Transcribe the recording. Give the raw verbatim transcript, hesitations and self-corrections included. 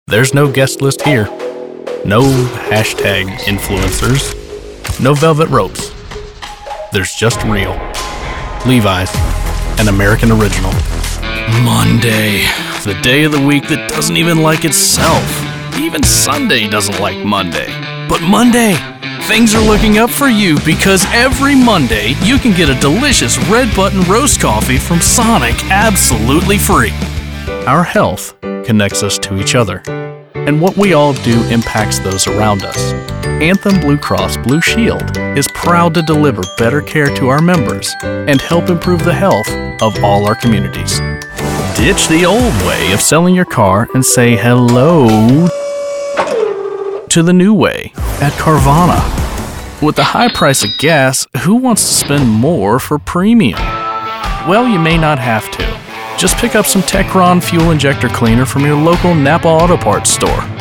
There's no guest list here. No hashtag influencers. No velvet ropes. There's just real. Levi's, an American original. Monday, the day of the week that doesn't even like itself. Even Sunday doesn't like Monday. But Monday, things are looking up for you because every Monday you can get a delicious Red Button roast coffee from Sonic absolutely free. Our health connects us to each other, and what we all do impacts those around us. Anthem Blue Cross Blue Shield is proud to deliver better care to our members and help improve the health of all our communities. Ditch the old way of selling your car and say hello to the new way at Carvana. With the high price of gas, who wants to spend more for premium? Well, you may not have to. Just pick up some Techron fuel injector cleaner from your local Napa Auto Parts store.